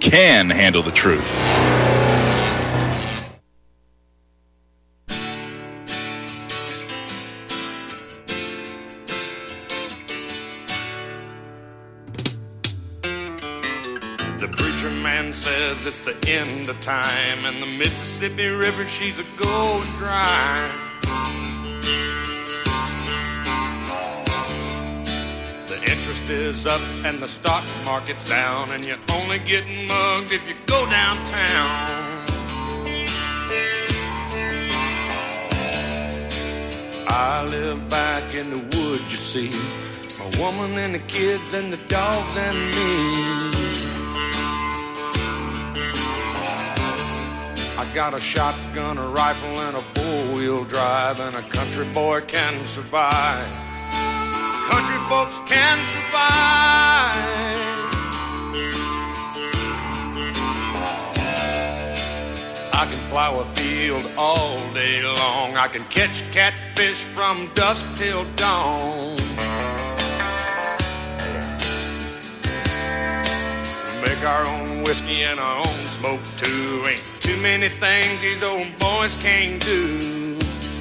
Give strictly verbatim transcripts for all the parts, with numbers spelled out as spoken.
can handle the truth. The preacher man says it's the end of time, and the Mississippi River, she's a gold dry. The interest is up and the stock market's down, and you're only getting mugged if you go downtown. I live back in the woods, you see, a woman and the kids and the dogs and me. I got a shotgun, a rifle, and a four-wheel drive, and a country boy can survive. Country folks can survive. I can plow a field all day long. I can catch catfish from dusk till dawn. Make our own whiskey and our own smoke too. Ain't too many things these old boys can't do.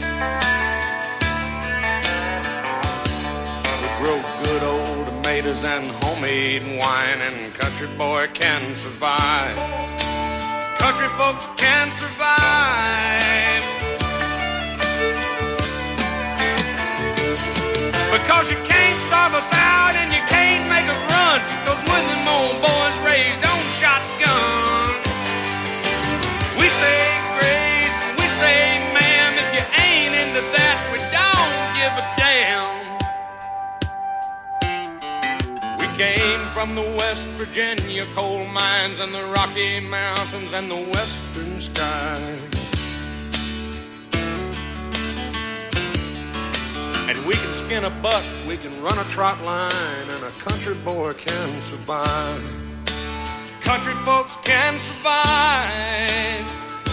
We grow good old tomatoes and homemade wine, and country boy can survive. Country folks can survive. Because you can't starve us out and you can't make us run, 'cause when them old boys raised on shotgun, we say grace and we say ma'am. If you ain't into that, we don't give a damn. We came from the West Virginia coal mines and the Rocky Mountains and the western skies. And we can skin a buck, we can run a trot line, and a country boy can survive. Country folks can survive.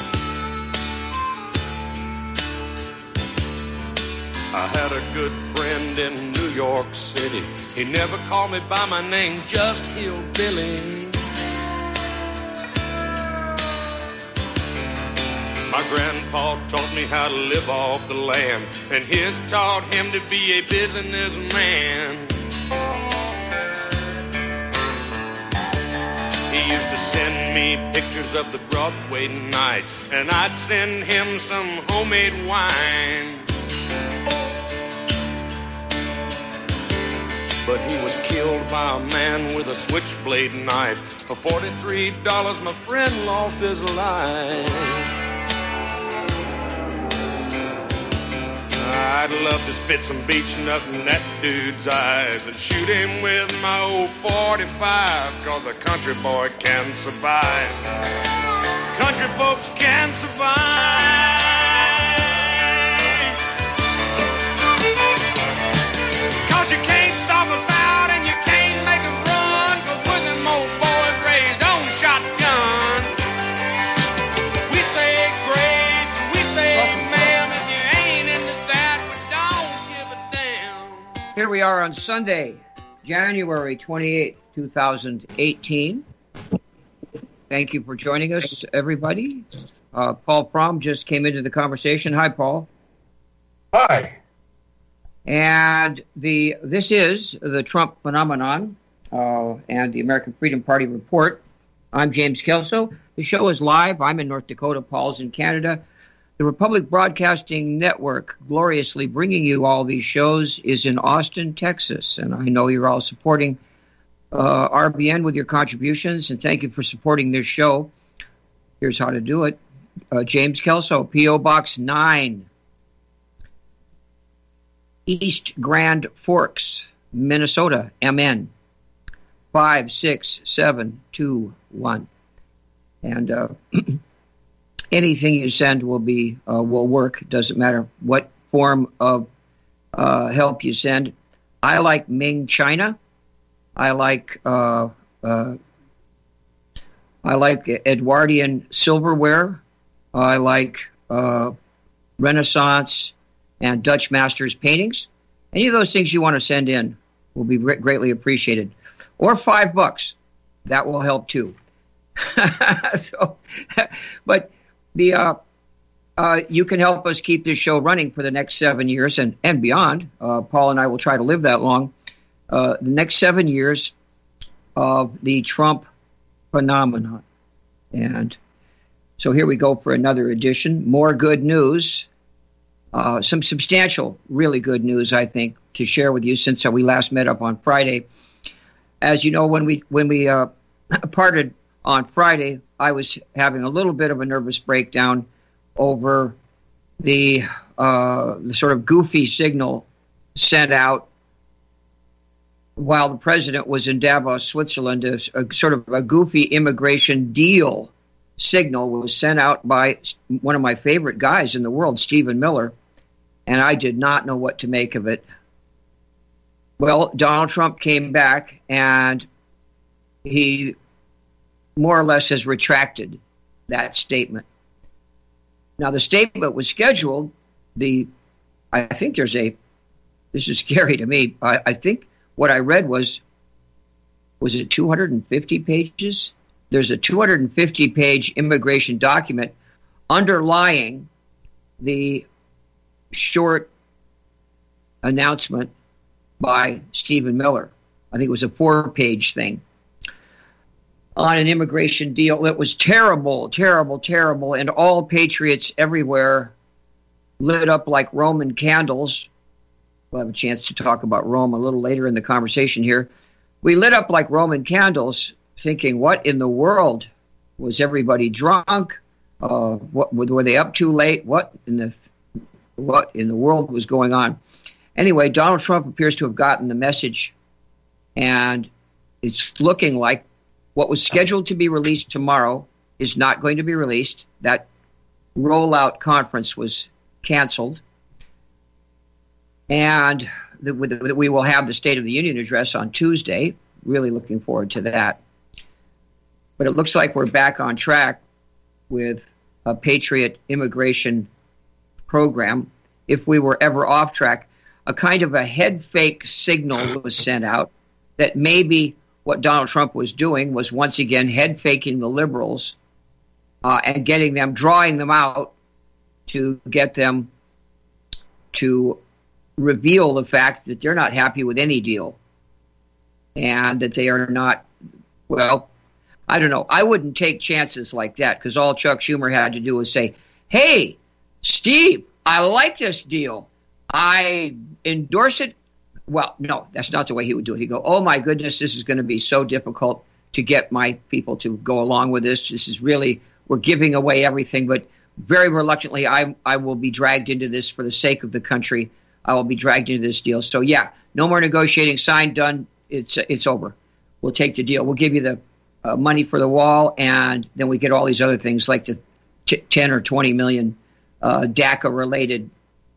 I had a good friend in New York City. He never called me by my name, just Hillbilly. My grandpa taught me how to live off the land, and his taught him to be a businessman. He used to send me pictures of the Broadway nights, and I'd send him some homemade wine. But he was killed by a man with a switchblade knife. For forty-three dollars, my friend lost his life. I'd love to spit some beach nut in that dude's eyes and shoot him with my old forty-five, 'cause a country boy can survive. Country folks can survive. 'Cause you can't stop us out and you can't make us run, 'cause we're them old boys raised on shotgun. We say grace and we say ma'am. If you ain't into that, we don't give a damn. Here we are on Sunday, January twenty-eighth, twenty eighteen. Thank you for joining us, everybody. Uh, Paul Prom just came into the conversation. Hi, Paul. Hi. And the this is the Trump phenomenon uh, and the American Freedom Party report. I'm James Kelso. The show is live. I'm in North Dakota. Paul's in Canada. The Republic Broadcasting Network, gloriously bringing you all these shows, is in Austin, Texas. And I know you're all supporting uh, R B N with your contributions, and thank you for supporting this show. Here's how to do it. Uh, James Kelso, P O. Box nine, East Grand Forks, Minnesota, M N five six seven two one. And uh, anything you send will be uh, will work. Doesn't matter what form of uh, help you send. I like Ming China. I like uh, uh, I like Edwardian silverware. I like uh, Renaissance and Dutch Masters paintings. Any of those things you want to send in will be greatly appreciated. Or five bucks. That will help too. so, but the uh, uh, you can help us keep this show running for the next seven years and, and beyond. Uh, Paul and I will try to live that long. Uh, the next seven years of the Trump phenomenon. And so here we go for another edition. More good news. Uh, some substantial, really good news, I think, to share with you since uh, we last met up on Friday. As you know, when we when we uh, parted on Friday, I was having a little bit of a nervous breakdown over the, uh, the sort of goofy signal sent out while the president was in Davos, Switzerland. A, a sort of a goofy immigration deal signal was sent out by one of my favorite guys in the world, Stephen Miller, and I did not know what to make of it. Well, Donald Trump came back, and he more or less has retracted that statement. Now, the statement was scheduled. The I think there's a, this is scary to me, I, I think what I read was, was it two hundred fifty pages? There's a two hundred fifty page immigration document underlying the short announcement by Stephen Miller. I think it was a four page thing on an immigration deal that was terrible, terrible, terrible, and all patriots everywhere lit up like Roman candles. We'll have a chance to talk about Rome a little later in the conversation here. We lit up like Roman candles, thinking, what in the world? Was everybody drunk? Uh, what were they up too late? What in the what in the world was going on? Anyway, Donald Trump appears to have gotten the message, and it's looking like what was scheduled to be released tomorrow is not going to be released. That rollout conference was canceled, and the, the, we will have the State of the Union address on Tuesday. Really looking forward to that. But it looks like we're back on track with a Patriot immigration program. If we were ever off track, a kind of a head fake signal was sent out that maybe what Donald Trump was doing was once again head faking the liberals uh, and getting them, drawing them out to get them to reveal the fact that they're not happy with any deal and that they are not, well, I don't know. I wouldn't take chances like that because all Chuck Schumer had to do was say, hey, Steve, I like this deal. I endorse it. Well, no, that's not the way he would do it. He'd go, oh, my goodness, this is going to be so difficult to get my people to go along with this. This is really, we're giving away everything. But very reluctantly, I, I will be dragged into this for the sake of the country. I will be dragged into this deal. So, yeah, no more negotiating. Signed, done. It's, it's over. We'll take the deal. We'll give you the Uh, money for the wall, and then we get all these other things like the t- ten or twenty million uh, DACA-related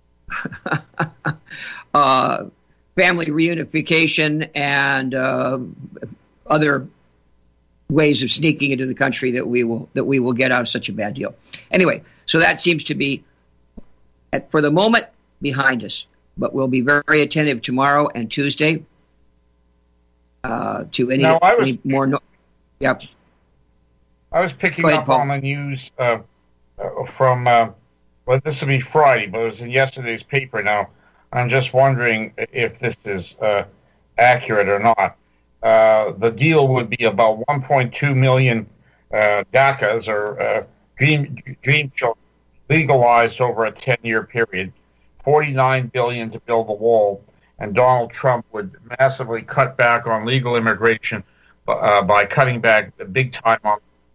uh, family reunification and uh, other ways of sneaking into the country that we will that we will get out of such a bad deal. Anyway, so that seems to be, at, for the moment, behind us. But we'll be very attentive tomorrow and Tuesday uh, to any, now, I was- any more. No- Yep. I was picking ahead, up Paul. on the news uh, uh, from, uh, well, this will be Friday, but it was in yesterday's paper. Now, I'm just wondering if this is uh, accurate or not. Uh, the deal would be about one point two million uh, DACAs, or uh, dream, dream children, legalized over a ten-year period, forty-nine billion dollars to build the wall, and Donald Trump would massively cut back on legal immigration Uh, by cutting back the big time on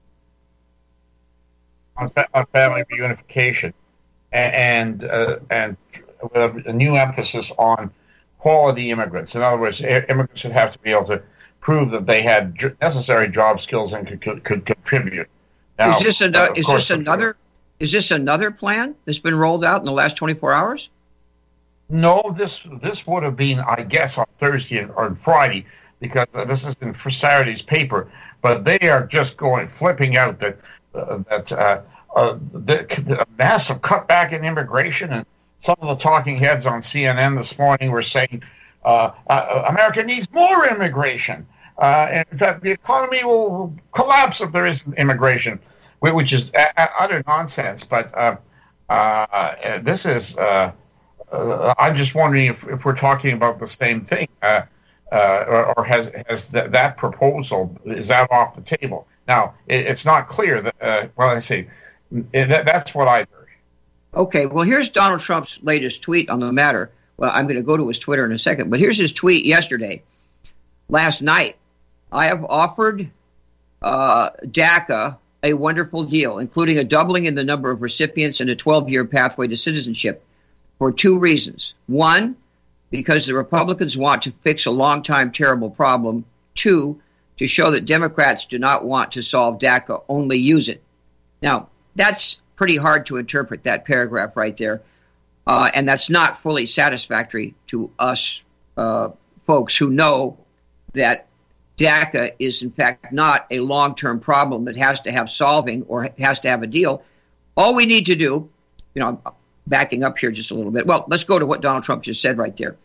on, fa- on family reunification, and and, uh, and with a, a new emphasis on quality immigrants. In other words, immigrants would have to be able to prove that they had j- necessary job skills and could could, could contribute. Now, is this, an, uh, is course, this another? Is this another plan that's been rolled out in the last twenty-four hours? No, this this would have been, I guess, on Thursday or on Friday, because uh, this is in for Saturday's paper, but they are just going flipping out that uh, that uh, uh, the, the massive cutback in immigration, and some of the talking heads on C N N this morning were saying uh, uh, America needs more immigration, uh, and that the economy will collapse if there isn't immigration, which is uh, utter nonsense. But uh, uh, this is, uh, uh, I'm just wondering if, if we're talking about the same thing, uh, uh, or, or has has th- that proposal, is that off the table? Now, it, it's not clear that, uh, well, I say, that, that's what I heard. Okay, well, here's Donald Trump's latest tweet on the matter. Well, I'm going to go to his Twitter in a second, but here's his tweet yesterday. Last night, I have offered uh, DACA a wonderful deal, including a doubling in the number of recipients and a twelve-year pathway to citizenship, for two reasons. One, because the Republicans want to fix a long-time terrible problem. Two, to show that Democrats do not want to solve DACA, only use it. Now, that's pretty hard to interpret, that paragraph right there, uh, and that's not fully satisfactory to us uh, folks who know that DACA is, in fact, not a long-term problem that has to have solving or has to have a deal. All we need to do, you know, I'm backing up here just a little bit. Well, let's go to what Donald Trump just said right there.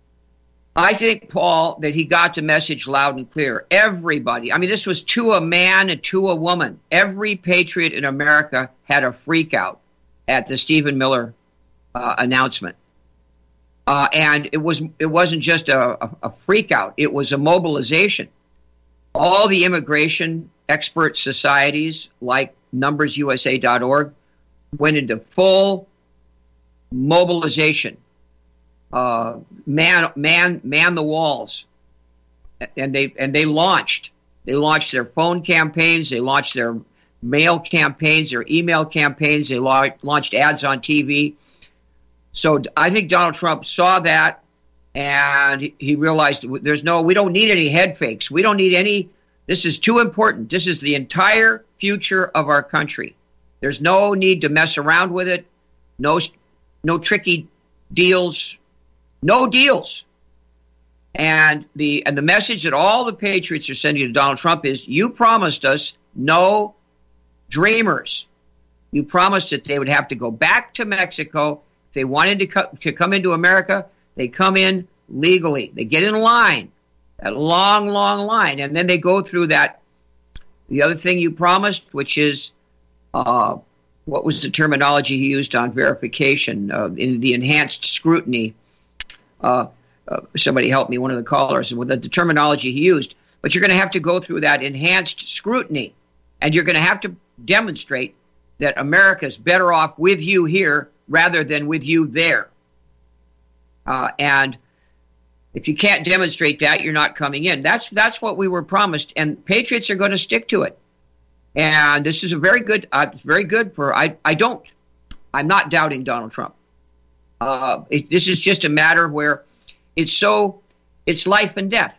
I think, Paul, that he got the message loud and clear. Everybody, I mean, this was to a man and to a woman. Every patriot in America had a freak out at the Stephen Miller uh, announcement. Uh, and it was it wasn't just a, a, a freak out. It was a mobilization. All the immigration expert societies, like numbers U S A dot org, went into full mobilization. Uh, man, man, man the walls, and they and they launched. They launched their phone campaigns. They launched their mail campaigns, their email campaigns. They la- launched ads on T V. So I think Donald Trump saw that, and he realized there's no. We don't need any head fakes. We don't need any. This is too important. This is the entire future of our country. There's no need to mess around with it. No, no tricky deals. No deals. And the and the message that all the patriots are sending to Donald Trump is, you promised us no dreamers. You promised that they would have to go back to Mexico. If they wanted to, co- to come into America, they come in legally. They get in line, that long, long line. And then they go through that, the other thing you promised, which is, uh, what was the terminology he used on verification, uh, in the enhanced scrutiny. Uh, uh, somebody help me, one of the callers, with the, the terminology he used. But you're going to have to go through that enhanced scrutiny, and you're going to have to demonstrate that America's better off with you here rather than with you there. Uh, and if you can't demonstrate that, you're not coming in. That's that's what we were promised, and patriots are going to stick to it. And this is a very good, uh, very good for. I I don't, I'm not doubting Donald Trump. Uh, it, this is just a matter where it's so, it's life and death.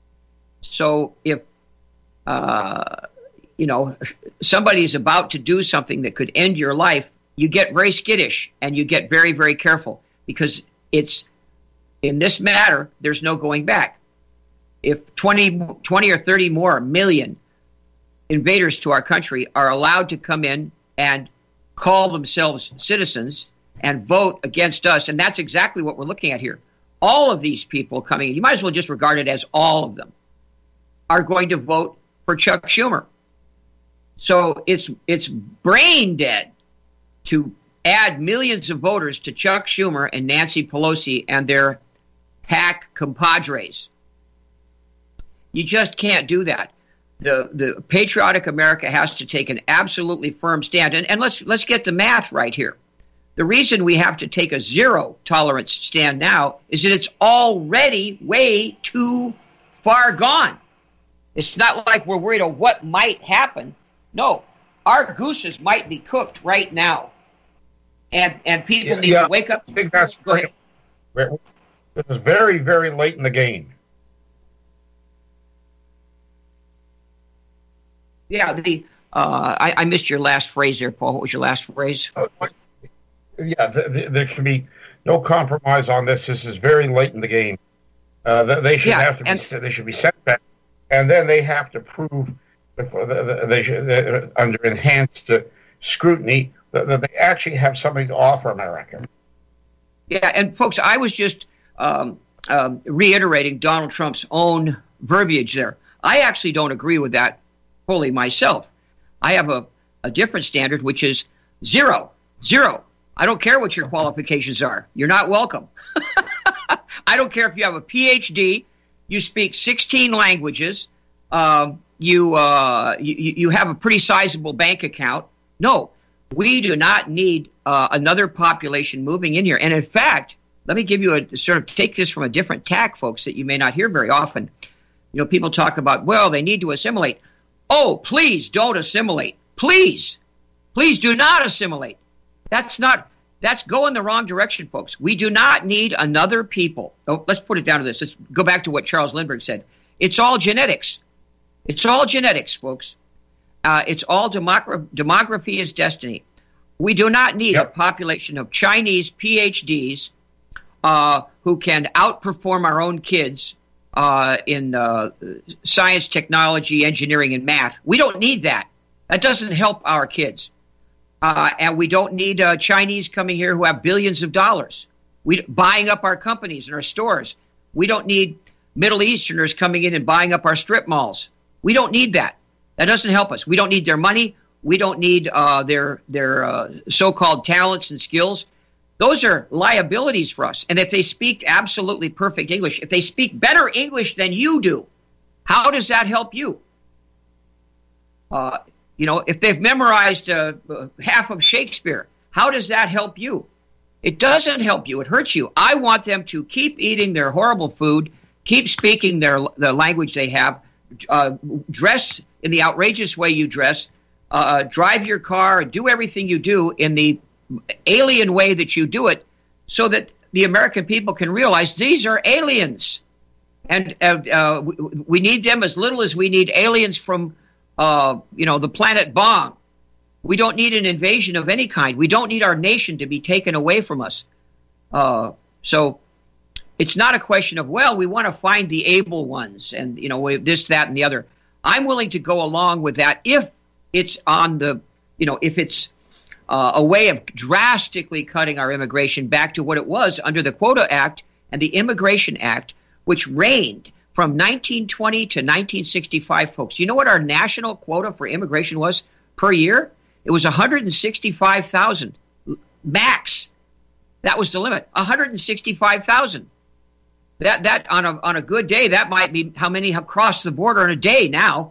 So if, uh, you know, somebody is about to do something that could end your life, you get very skittish and you get very, very careful, because it's, in this matter, there's no going back. If twenty, twenty or thirty more million invaders to our country are allowed to come in and call themselves citizens and vote against us, and that's exactly what we're looking at here. All of these people coming in, you might as well just regard it as all of them, are going to vote for Chuck Schumer. So it's it's brain dead to add millions of voters to Chuck Schumer and Nancy Pelosi and their hack compadres. You just can't do that. The the patriotic America has to take an absolutely firm stand. And, and let's let's get the math right here. The reason we have to take a zero tolerance stand now is that it's already way too far gone. It's not like we're worried of what might happen. No, our gooses might be cooked right now. And and people yeah, need yeah, to wake up. I think that's Go ahead. This is very, very late in the game. Yeah, the uh, I, I missed your last phrase there, Paul. What was your last phrase? Uh, yeah, th- th- there can be no compromise on this. This is very late in the game. Uh, they should Yeah, have to be. and- They should be sent back, and then they have to prove before the, the, they should, uh, under enhanced uh, scrutiny that, that they actually have something to offer America. Yeah, and folks, I was just um, um, reiterating Donald Trump's own verbiage there. I actually don't agree with that fully myself. I have a, a different standard, which is zero. Zero. I don't care what your qualifications are. You're not welcome. I don't care if you have a P H D, you speak sixteen languages, um, you, uh, you you have a pretty sizable bank account. No, we do not need uh, another population moving in here. And in fact, let me give you a sort of take this from a different tack, folks, that you may not hear very often. You know, people talk about, well, they need to assimilate. Oh, please don't assimilate. Please, please do not assimilate. That's not, that's going the wrong direction, folks. We do not need another people. Oh, let's put it down to this. Let's go back to what Charles Lindbergh said. It's all genetics. It's all genetics, folks. Uh, it's all demogra- demography is destiny. We do not need yep. a population of Chinese P H Ds uh, who can outperform our own kids uh, in uh, science, technology, engineering, and math. We don't need that. That doesn't help our kids. Uh, and we don't need uh, Chinese coming here who have billions of dollars, we buying up our companies and our stores. We don't need Middle Easterners coming in and buying up our strip malls. We don't need that. That doesn't help us. We don't need their money. We don't need uh, their their uh, so-called talents and skills. Those are liabilities for us. And if they speak absolutely perfect English, if they speak better English than you do, how does that help you? Uh, you know, if they've memorized uh, half of Shakespeare, how does that help you? It doesn't help you. It hurts you. I want them to keep eating their horrible food, keep speaking their the language they have, uh, dress in the outrageous way you dress, uh, drive your car, do everything you do in the alien way that you do it, so that the American people can realize these are aliens. And uh, uh, we, we need them as little as we need aliens from, uh, you know, the planet Bong. We don't need an invasion of any kind. We don't need our nation to be taken away from us. Uh, so it's not a question of, well, we want to find the able ones and, you know, this, that, and the other. I'm willing to go along with that if it's on the, you know, if it's uh, a way of drastically cutting our immigration back to what it was under the Quota Act and the Immigration Act, which reigned from nineteen twenty to nineteen sixty-five, folks. You know what our national quota for immigration was per year? It was one hundred sixty-five thousand max. That was the limit. one hundred sixty-five thousand. That that on a on a good day, that might be how many have crossed the border in a day now.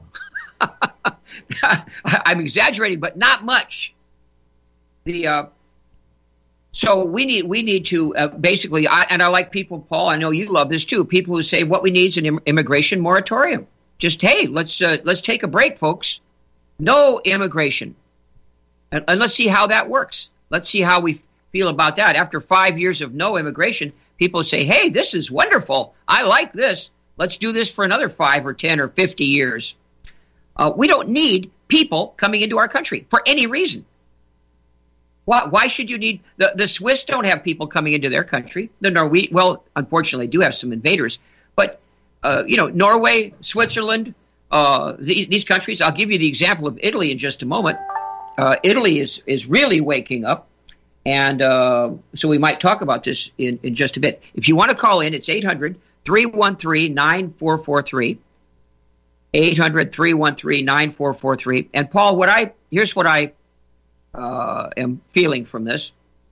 I'm exaggerating, but not much. The uh, so we need we need to uh, basically, I, and I like people, Paul. I know you love this too. People who say what we need is an im- immigration moratorium. Just hey, let's uh, let's take a break, folks. No immigration. And, and let's see how that works. Let's see how we feel about that. After five years of no immigration, people say, hey, this is wonderful. I like this. Let's do this for another five or ten or fifty years. Uh, we don't need people coming into our country for any reason. Why, why should you need the, the Swiss don't have people coming into their country. The Norwe well, unfortunately, do have some invaders. But, uh, you know, Norway, Switzerland, uh, the, these countries, I'll give you the example of Italy in just a moment. Uh, Italy is, is really waking up, and uh, so we might talk about this in, in just a bit. If you want to call in, it's eight hundred, three one three, nine four four three, eight hundred, three one three, nine four four three. And, Paul, what I here's what I uh, am feeling from this.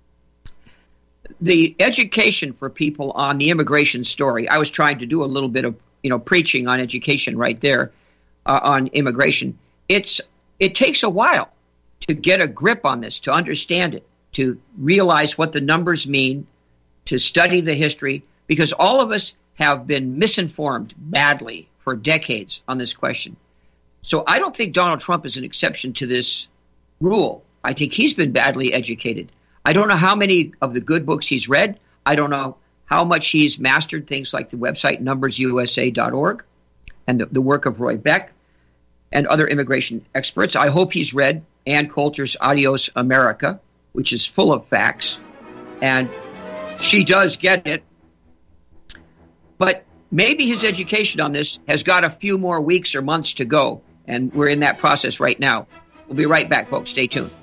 The education for people on the immigration story, I was trying to do a little bit of, you know, preaching on education right there uh, on immigration. It's it takes a while to get a grip on this, to understand it, to realize what the numbers mean, to study the history, because all of us have been misinformed badly for decades on this question. So I don't think Donald Trump is an exception to this rule. I think he's been badly educated. I don't know how many of the good books he's read. I don't know how much he's mastered things like the website numbers U S A dot org and the, the work of Roy Beck and other immigration experts. I hope he's read Ann Coulter's Adios America, which is full of facts, and she does get it. But maybe his education on this has got a few more weeks or months to go, and we're in that process right now. We'll be right back, folks. Stay tuned.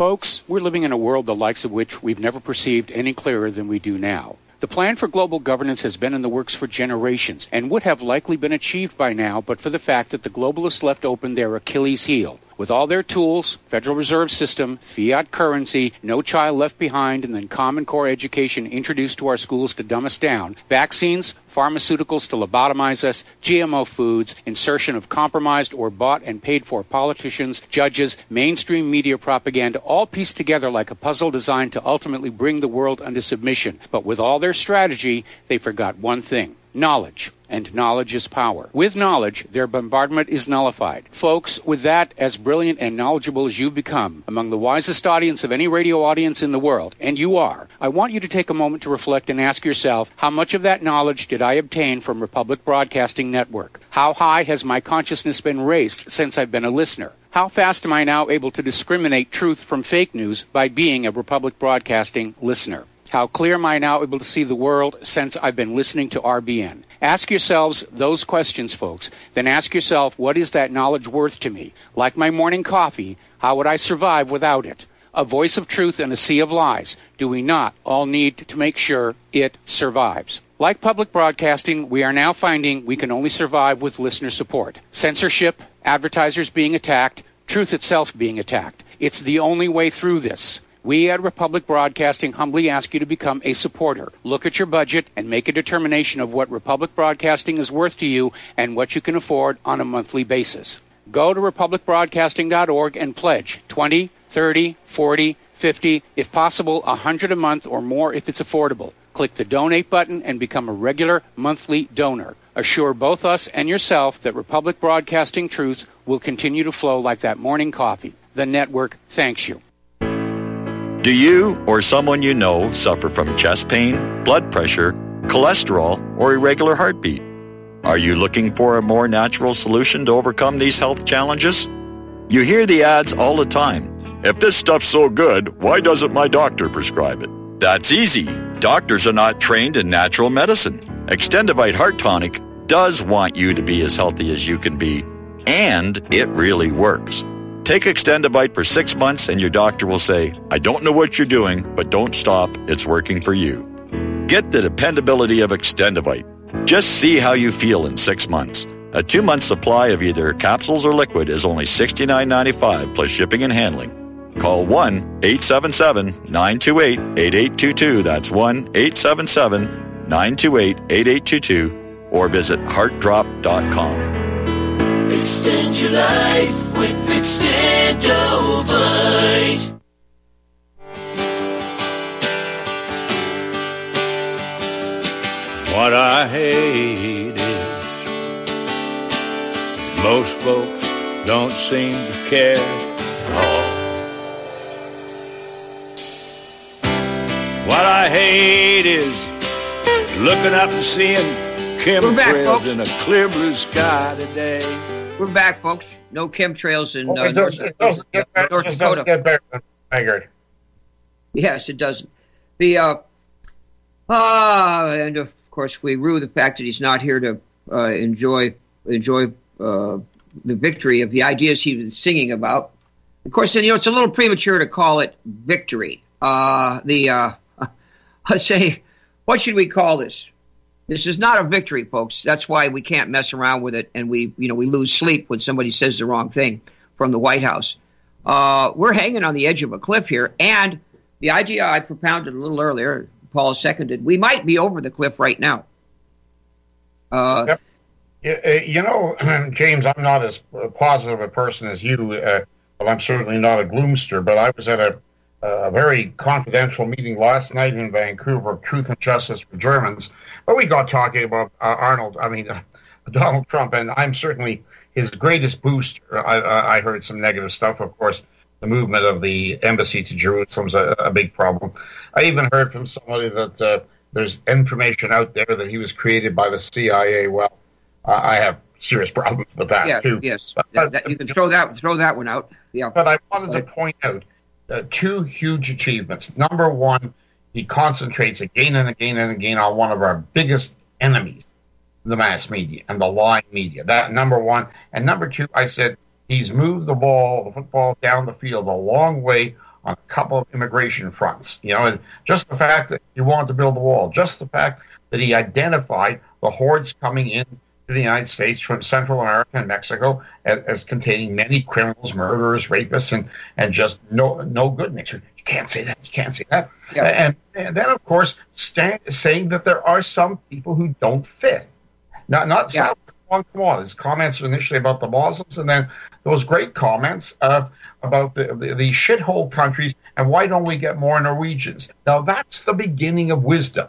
Folks, we're living in a world the likes of which we've never perceived any clearer than we do now. The plan for global governance has been in the works for generations and would have likely been achieved by now but for the fact that the globalists left open their Achilles heel. With all their tools, Federal Reserve System, fiat currency, no child left behind, and then Common Core education introduced to our schools to dumb us down, vaccines, pharmaceuticals to lobotomize us, G M O foods, insertion of compromised or bought and paid for politicians, judges, mainstream media propaganda, all pieced together like a puzzle designed to ultimately bring the world under submission. But with all their strategy, they forgot one thing: knowledge. And knowledge is power. With knowledge, their bombardment is nullified. Folks, with that, as brilliant and knowledgeable as you've become, among the wisest audience of any radio audience in the world, and you are, I want you to take a moment to reflect and ask yourself, how much of that knowledge did I obtain from Republic Broadcasting Network? How high has my consciousness been raised since I've been a listener? How fast am I now able to discriminate truth from fake news by being a Republic Broadcasting listener? How clear am I now able to see the world since I've been listening to R B N? Ask yourselves those questions, folks. Then ask yourself, what is that knowledge worth to me? Like my morning coffee, how would I survive without it? A voice of truth in a sea of lies. Do we not all need to make sure it survives? Like public broadcasting, we are now finding we can only survive with listener support. Censorship, advertisers being attacked, truth itself being attacked. It's the only way through this. We at Republic Broadcasting humbly ask you to become a supporter. Look at your budget and make a determination of what Republic Broadcasting is worth to you and what you can afford on a monthly basis. Go to republic broadcasting dot org and pledge twenty, thirty, forty, fifty, if possible one hundred a month or more if it's affordable. Click the donate button and become a regular monthly donor. Assure both us and yourself that Republic Broadcasting truth will continue to flow like that morning coffee. The network thanks you. Do you or someone you know suffer from chest pain, blood pressure, cholesterol, or irregular heartbeat? Are you looking for a more natural solution to overcome these health challenges? You hear the ads all the time. If this stuff's so good, why doesn't my doctor prescribe it? That's easy. Doctors are not trained in natural medicine. Extendivite Heart Tonic does want you to be as healthy as you can be, and it really works. Take Extendivite for six months and your doctor will say, I don't know what you're doing, but don't stop. It's working for you. Get the dependability of Extendivite. Just see how you feel in six months. A two-month supply of either capsules or liquid is only sixty-nine ninety-five plus shipping and handling. Call one eight seven seven, nine two eight, eight eight two two. That's one eight seven seven, nine two eight, eight eight two two or visit heart drop dot com. Extend your life with Extendovite. What I hate is most folks don't seem to care at all. What I hate is looking up and seeing chemtrails in a clear blue sky today. We're back, folks. No chemtrails in Well, uh, it does- North, it doesn't get better- North it just Dakota. doesn't get better than I figured. Yes, it doesn't. The uh, ah, and of course we rue the fact that he's not here to uh, enjoy enjoy uh, the victory of the ideas he was singing about. Of course, you know it's a little premature to call it victory. Uh, the uh, let's say, what should we call this? This is not a victory, folks. That's why we can't mess around with it, and we, you know, we lose sleep when somebody says the wrong thing from the White House. Uh, we're hanging on the edge of a cliff here, and the idea I propounded a little earlier, Paul seconded, we might be over the cliff right now. Uh, Yep. Y- uh, You know, James, I'm not as positive a person as you. Uh, well, I'm certainly not a gloomster, but I was at a, a very confidential meeting last night in Vancouver of Truth and Justice for Germans. But we got talking about uh, Arnold, I mean, uh, Donald Trump, and I'm certainly his greatest booster. I, I I heard some negative stuff, of course. The movement of the embassy to Jerusalem is a, a big problem. I even heard from somebody that uh, there's information out there that he was created by the C I A. Well, uh, I have serious problems with that, yeah, too. yes, But, that, that, you can throw that throw that one out. Yeah, but I wanted to point out uh, two huge achievements. Number one, he concentrates again and again and again on one of our biggest enemies, the mass media and the lying media. That number one. And number two, I said he's moved the ball, the football down the field a long way on a couple of immigration fronts. You know, just the fact that he wanted to build the wall, just the fact that he identified the hordes coming in to the United States from Central America and Mexico as, as containing many criminals, murderers, rapists, and, and just no no good nature. You can't say that. You can't say that. Yeah. And, and then, of course, stand, saying that there are some people who don't fit. Not not yeah. Come on, his comments initially about the Muslims, and then those great comments uh, about the, the, the shithole countries and why don't we get more Norwegians? Now, that's the beginning of wisdom.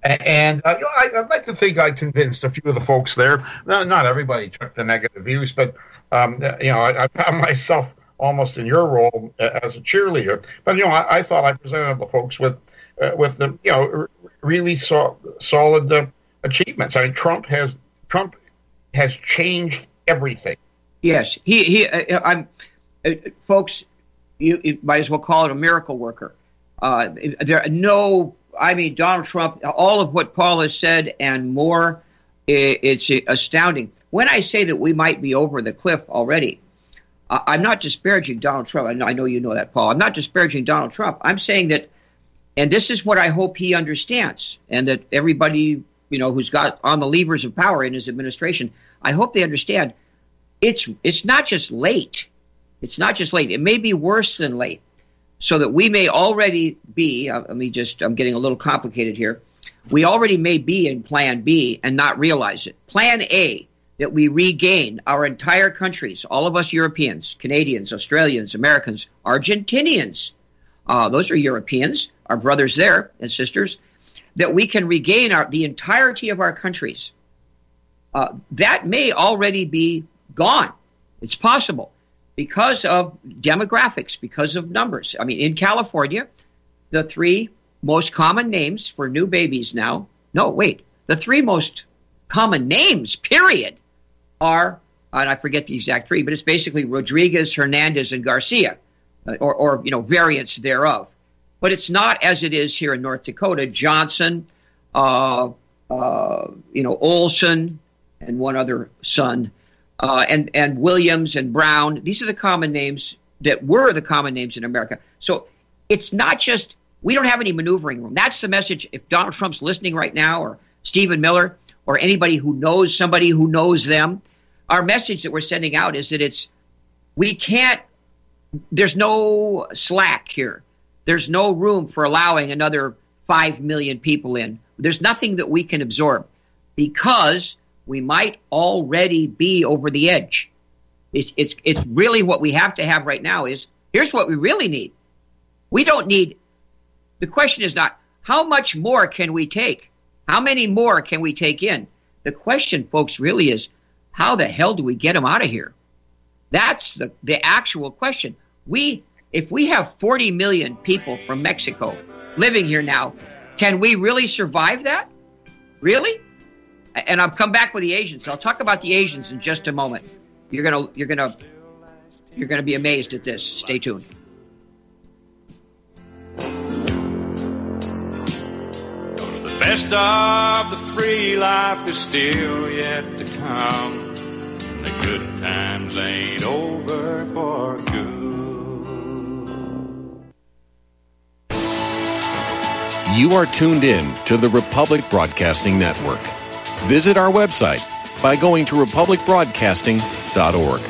And uh, you know, I, I'd like to think I convinced a few of the folks there. No, not everybody took the negative views, but um, you know, I, I found myself almost in your role as a cheerleader. But you know, I, I thought I presented the folks with uh, with the you know really so, solid uh, achievements. I mean, Trump has Trump has changed everything. Yes, he he. Uh, I'm uh, folks. You, you might as well call it a miracle worker. Uh, there are no. I mean, Donald Trump, all of what Paul has said and more, it's astounding. When I say that we might be over the cliff already, I'm not disparaging Donald Trump. I know, I know you know that, Paul. I'm not disparaging Donald Trump. I'm saying that, and this is what I hope he understands, and that everybody, you know, who's got on the levers of power in his administration, I hope they understand it's it's not just late. It's not just late. It may be worse than late. So that we may already be, uh, let me just, I'm getting a little complicated here. We already may be in Plan B and not realize it. Plan A, that we regain our entire countries, all of us Europeans, Canadians, Australians, Americans, Argentinians, uh, those are Europeans, our brothers there and sisters, that we can regain our, the entirety of our countries. Uh, that may already be gone. It's possible. Because of demographics, because of numbers. I mean, in California, the three most common names for new babies now, no, wait, the three most common names, period, are, and I forget the exact three, but it's basically Rodriguez, Hernandez, and Garcia, or, or you know, variants thereof. But it's not as it is here in North Dakota, Johnson, uh, uh, you know, Olson, and one other son, Uh, and, and Williams and Brown. These are the common names that were the common names in America. So it's not just, we don't have any maneuvering room. That's the message. If Donald Trump's listening right now, or Stephen Miller, or anybody who knows somebody who knows them, our message that we're sending out is that it's, we can't, there's no slack here. There's no room for allowing another five million people in. There's nothing that we can absorb because we might already be over the edge. It's, it's it's really what we have to have right now is, here's what we really need. We don't need, the question is not, how much more can we take? How many more can we take in? The question, folks, really is, how the hell do we get them out of here? That's the, the actual question. We, if we have forty million people from Mexico living here now, can we really survive that? Really? And I'll come back with the Asians. I'll talk about the Asians in just a moment. You're gonna, you're gonna, you're gonna be amazed at this. Stay tuned. The best of the free life is still yet to come. The good times ain't over for good. You are tuned in to the Republic Broadcasting Network. Visit our website by going to republic broadcasting dot org.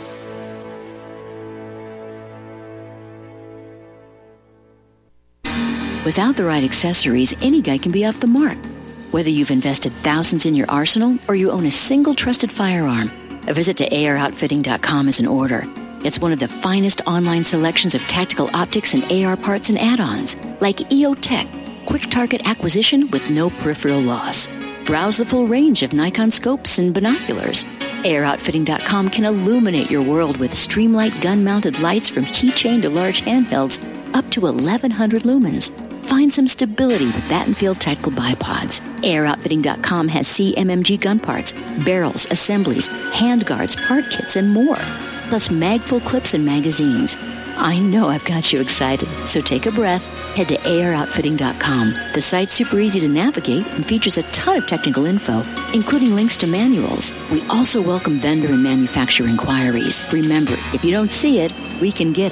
Without the right accessories, any guy can be off the mark. Whether you've invested thousands in your arsenal or you own a single trusted firearm, a visit to A R outfitting dot com is in order. It's one of the finest online selections of tactical optics and A R parts and add-ons, like E O Tech, quick target acquisition with no peripheral loss. Browse the full range of Nikon scopes and binoculars. A R outfitting dot com can illuminate your world with Streamlight gun-mounted lights from keychain to large handhelds up to eleven hundred lumens. Find some stability with Battenfield Tactical Bipods. A R outfitting dot com has C M M G gun parts, barrels, assemblies, handguards, part kits, and more. Plus mag-full clips and magazines. I know I've got you excited, so take a breath. Head to A R outfitting dot com. The site's super easy to navigate and features a ton of technical info, including links to manuals. We also welcome vendor and manufacturer inquiries. Remember, if you don't see it, we can get it.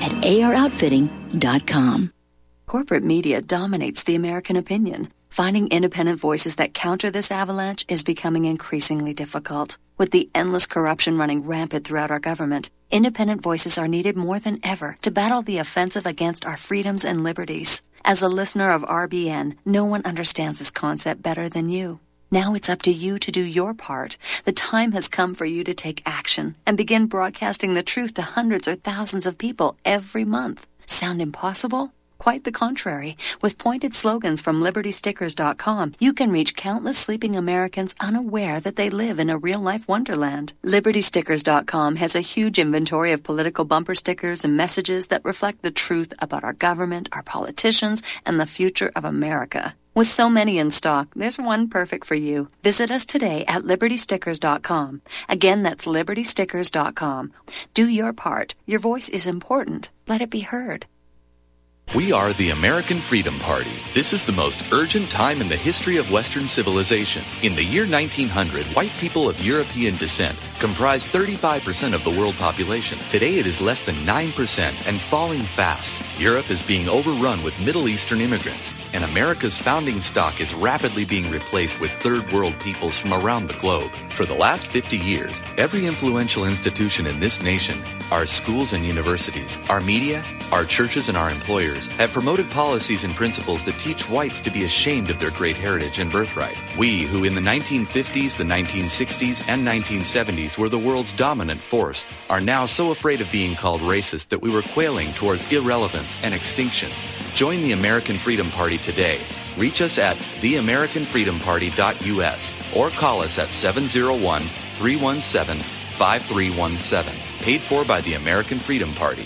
at a r outfitting dot com. Corporate media dominates the American opinion. Finding independent voices that counter this avalanche is becoming increasingly difficult. With the endless corruption running rampant throughout our government, independent voices are needed more than ever to battle the offensive against our freedoms and liberties. As a listener of R B N, no one understands this concept better than you. Now it's up to you to do your part. The time has come for you to take action and begin broadcasting the truth to hundreds or thousands of people every month. Sound impossible? Quite the contrary. With pointed slogans from liberty stickers dot com, you can reach countless sleeping Americans unaware that they live in a real-life wonderland. liberty stickers dot com has a huge inventory of political bumper stickers and messages that reflect the truth about our government, our politicians, and the future of America. With so many in stock, there's one perfect for you. Visit us today at liberty stickers dot com. Again, that's liberty stickers dot com. Do your part. Your voice is important. Let it be heard. We are the American Freedom Party. This is the most urgent time in the history of Western civilization. In the year nineteen hundred, white people of European descent comprised thirty-five percent of the world population. Today it is less than nine percent and falling fast. Europe is being overrun with Middle Eastern immigrants, and America's founding stock is rapidly being replaced with third world peoples from around the globe. For the last fifty years, every influential institution in this nation, our schools and universities, our media, our churches and our employers have promoted policies and principles that teach whites to be ashamed of their great heritage and birthright. We, who in the nineteen fifties, the nineteen sixties, and nineteen seventies were the world's dominant force, are now so afraid of being called racist that we were quailing towards irrelevance and extinction. Join the American Freedom Party today. Reach us at the american freedom party dot u s or call us at seven oh one, three one seven, five three one seven. Paid for by the American Freedom Party.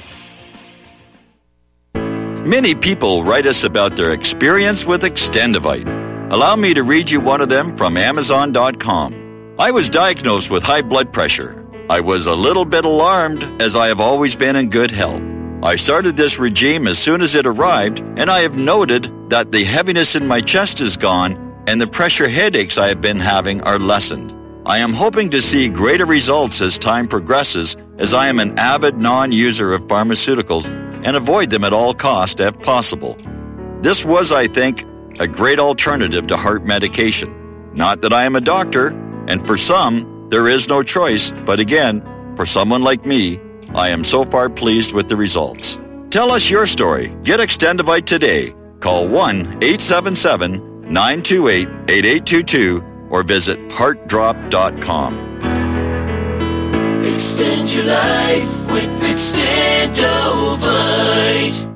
Many people write us about their experience with Extendivite. Allow me to read you one of them from amazon dot com. I was diagnosed with high blood pressure. I was a little bit alarmed, as I have always been in good health. I started this regime as soon as it arrived, and I have noted that the heaviness in my chest is gone and the pressure headaches I have been having are lessened. I am hoping to see greater results as time progresses, as I am an avid non-user of pharmaceuticals and avoid them at all costs if possible. This was, I think, a great alternative to heart medication. Not that I am a doctor, and for some, there is no choice, but again, for someone like me, I am so far pleased with the results. Tell us your story. Get Extendivite today. Call one eight seven seven, nine two eight, eight eight two two or visit heart drop dot com. Extend your life with Extendovite.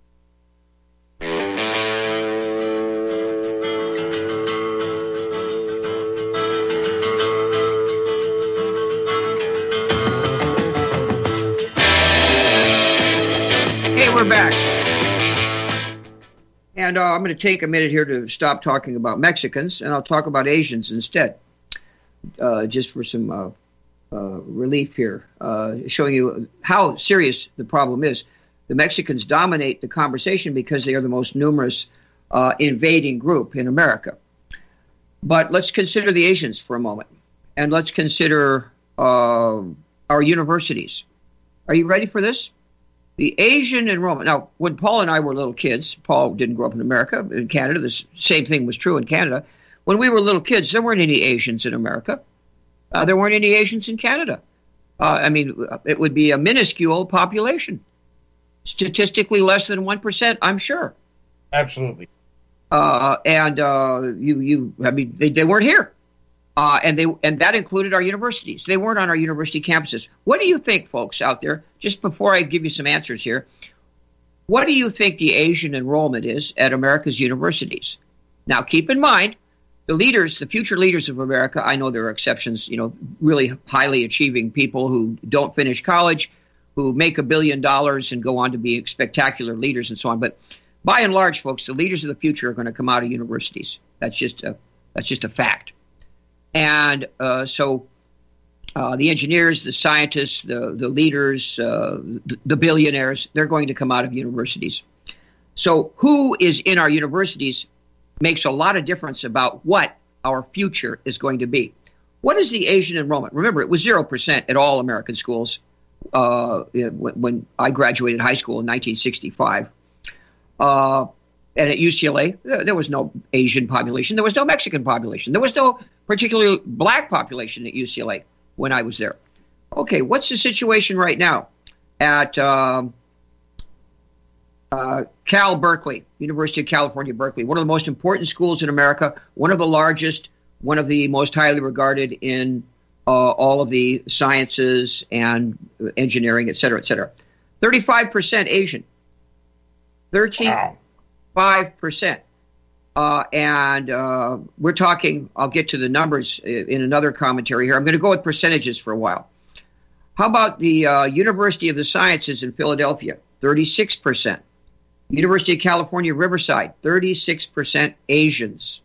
We're back. And uh, I'm going to take a minute here to stop talking about Mexicans, and I'll talk about Asians instead, uh, just for some uh, uh, relief here, uh, showing you how serious the problem is. The Mexicans dominate the conversation because they are the most numerous uh, invading group in America. But let's consider the Asians for a moment, and let's consider uh, our universities. Are you ready for this? The Asian enrollment. Now, when Paul and I were little kids, Paul didn't grow up in America, in Canada. The same thing was true in Canada. When we were little kids, there weren't any Asians in America. Uh, there weren't any Asians in Canada. Uh, I mean, it would be a minuscule population. Statistically less than one percent, I'm sure. Absolutely. Uh, and uh, you, you, I mean, they, they weren't here. Uh, and they and that included our universities. They weren't on our university campuses. What do you think, folks out there, just before I give you some answers here, what do you think the Asian enrollment is at America's universities? Now, keep in mind, the leaders, the future leaders of America, I know there are exceptions, you know, really highly achieving people who don't finish college, who make a billion dollars and go on to be spectacular leaders and so on. But by and large, folks, the leaders of the future are going to come out of universities. That's just a, that's just a fact. And uh, so uh, the engineers, the scientists, the, the leaders, uh, the, the billionaires, they're going to come out of universities. So who is in our universities makes a lot of difference about what our future is going to be. What is the Asian enrollment? Remember, it was zero percent at all American schools uh, when, when I graduated high school in nineteen sixty-five. Uh, and at U C L A, there was no Asian population. There was no Mexican population. There was no particularly black population at U C L A when I was there. Okay, what's the situation right now at um, uh, Cal Berkeley, University of California, Berkeley, one of the most important schools in America, one of the largest, one of the most highly regarded in uh, all of the sciences and engineering, et cetera, et cetera. thirty-five percent Asian. thirty-five percent. Uh, and uh, we're talking, I'll get to the numbers in another commentary here. I'm going to go with percentages for a while. How about the uh, University of the Sciences in Philadelphia? thirty-six percent. University of California, Riverside, thirty-six percent Asians.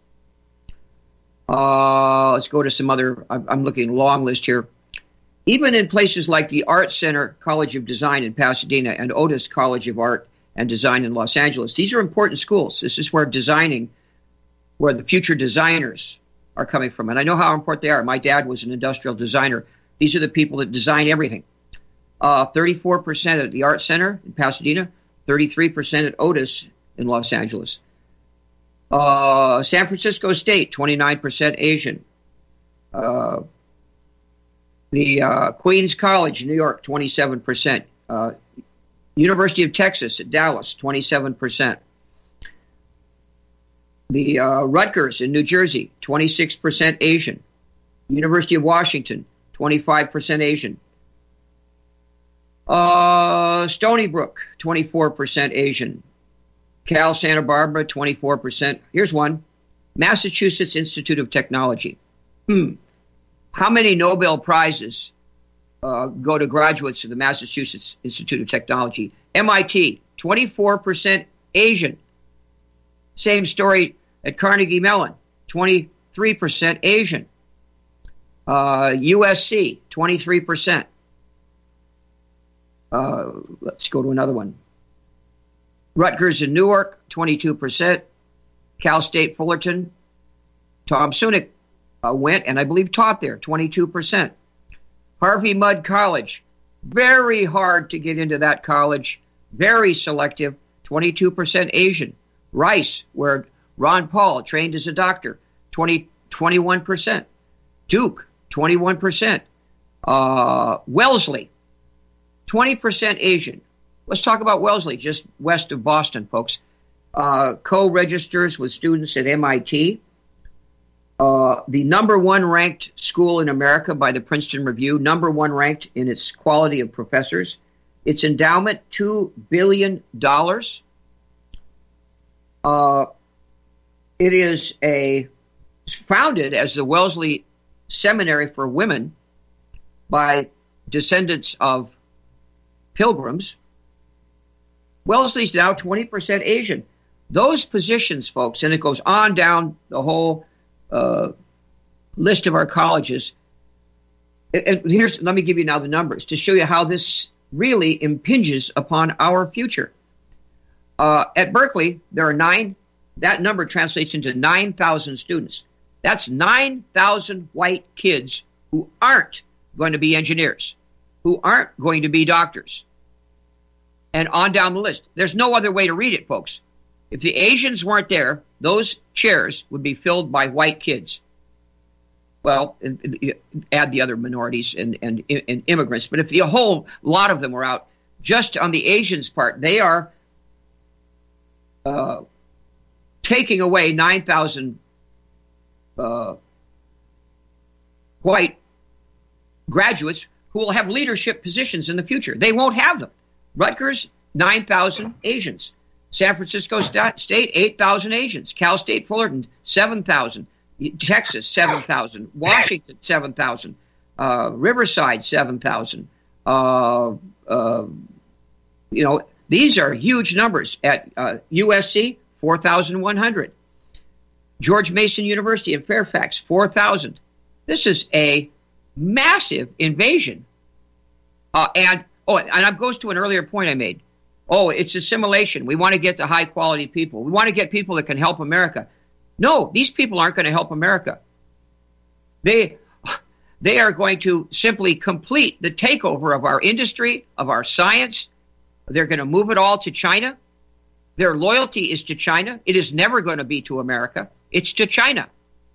Uh, let's go to some other, I'm, I'm looking at a long list here. Even in places like the Art Center College of Design in Pasadena and Otis College of Art and Design in Los Angeles, these are important schools. This is where designing, where the future designers are coming from. And I know how important they are. My dad was an industrial designer. These are the people that design everything. Uh, thirty-four percent at the Art Center in Pasadena, thirty-three percent at Otis in Los Angeles. Uh, San Francisco State, twenty-nine percent Asian. Uh, the uh, Queens College in New York, twenty-seven percent. Uh, University of Texas at Dallas, twenty-seven percent. The uh, Rutgers in New Jersey, twenty-six percent Asian. University of Washington, twenty-five percent Asian. Uh, Stony Brook, twenty-four percent Asian. Cal Santa Barbara, twenty-four percent. Here's one. Massachusetts Institute of Technology. Hmm. How many Nobel Prizes uh, go to graduates of the Massachusetts Institute of Technology? M I T, twenty-four percent Asian. Same story at Carnegie Mellon, twenty-three percent Asian. Uh, U S C, twenty-three percent. Uh, let's go to another one. Rutgers in Newark, twenty-two percent. Cal State Fullerton, Tom Sunick uh, went and I believe taught there, twenty-two percent. Harvey Mudd College, very hard to get into that college, very selective, twenty-two percent Asian. Rice, where Ron Paul trained as a doctor, twenty, twenty-one percent. Duke, twenty-one percent. Uh, Wellesley, twenty percent Asian. Let's talk about Wellesley, just west of Boston, folks. Uh, co-registers with students at M I T. Uh, the number one ranked school in America by the Princeton Review, number one ranked in its quality of professors. Its endowment, two billion dollars. Uh, it is a founded as the Wellesley Seminary for Women by descendants of Pilgrims. Wellesley's now twenty percent Asian. Those positions, folks, and it goes on down the whole uh, list of our colleges. And here's, let me give you now the numbers to show you how this really impinges upon our future. Uh, at Berkeley, there are nine. That number translates into nine thousand students. That's nine thousand white kids who aren't going to be engineers, who aren't going to be doctors. And on down the list. There's no other way to read it, folks. If the Asians weren't there, those chairs would be filled by white kids. Well, add the other minorities and, and, and immigrants. But if the whole lot of them were out, just on the Asians' part, they are uh, taking away nine thousand uh, white graduates who will have leadership positions in the future. They won't have them. Rutgers, nine thousand Asians. San Francisco State, eight thousand Asians. Cal State Fullerton, seven thousand. Texas, seven thousand. Washington, seven thousand. Uh, Riverside, seven thousand. Uh, uh, you know, these are huge numbers. At uh, U S C, four thousand one hundred. George Mason University in Fairfax, four thousand. This is a massive invasion. Uh, and, oh, and it goes to an earlier point I made. Oh, it's assimilation. We want to get the high-quality people. We want to get people that can help America. No, these people aren't going to help America. They They are going to simply complete the takeover of our industry, of our science. They're going to move it all to China. Their loyalty is to China. It is never going to be to America. It's to China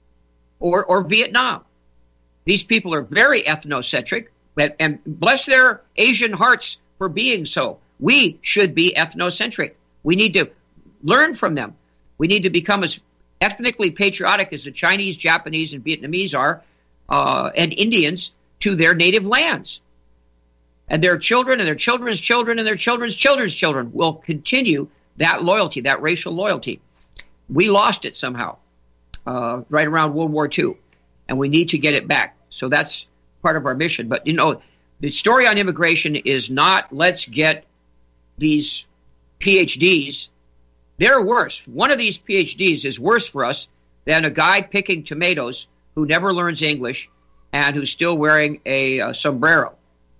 or, or Vietnam. These people are very ethnocentric, and, and bless their Asian hearts for being so. We should be ethnocentric. We need to learn from them. We need to become as ethnically patriotic as the Chinese, Japanese, and Vietnamese are, uh, and Indians to their native lands. And their children and their children's children and their children's children's children will continue that loyalty, that racial loyalty. We lost it somehow uh, right around World War Two, and we need to get it back. So that's part of our mission. But, you know, the story on immigration is not let's get these P H Ds. They're worse. One of these P H Ds is worse for us than a guy picking tomatoes who never learns English and who's still wearing a, a sombrero.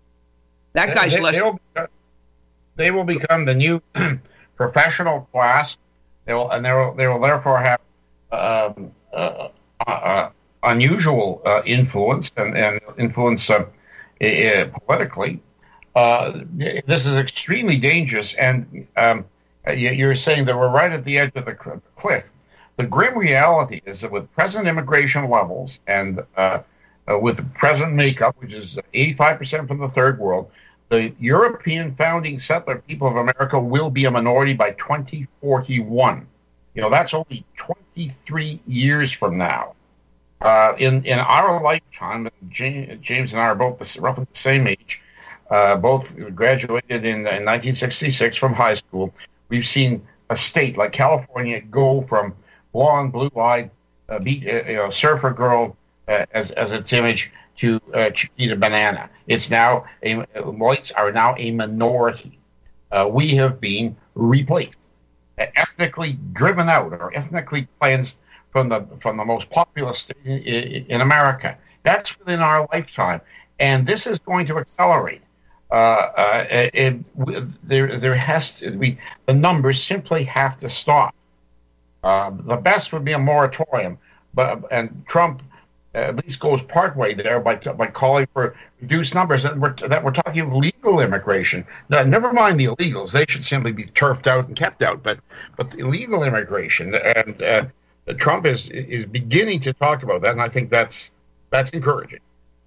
That guy's they, less. They will, become, they will become the new professional class. They will, and they will, they will therefore have um, uh, uh, unusual uh, influence and, and influence uh, uh, politically. Uh, this is extremely dangerous, and um, you're saying that we're right at the edge of the cliff. The grim reality is that with present immigration levels and uh, uh, with the present makeup, which is eighty-five percent from the third world, the European founding settler people of America will be a minority by twenty forty-one. You know, that's only twenty-three years from now. Uh, in, in our lifetime, James, James and I are both the, roughly the same age, uh, both graduated in, in nineteen sixty-six from high school. We've seen a state like California go from blonde, blue-eyed, uh, beat, uh, you know, surfer girl uh, as as its image to uh, Chiquita Banana. It's now a, whites are now a minority. Uh, we have been replaced, uh, ethnically driven out, or ethnically cleansed from the from the most populous state in, in America. That's within our lifetime, and this is going to accelerate. Uh, uh, it, there, there has to be, the numbers simply have to stop. Uh, the best would be a moratorium, but and Trump at least goes partway there by by calling for reduced numbers. And we're, that we're talking of legal immigration. Now, never mind the illegals; they should simply be turfed out and kept out. But but illegal immigration, and uh, Trump is is beginning to talk about that, and I think that's that's encouraging.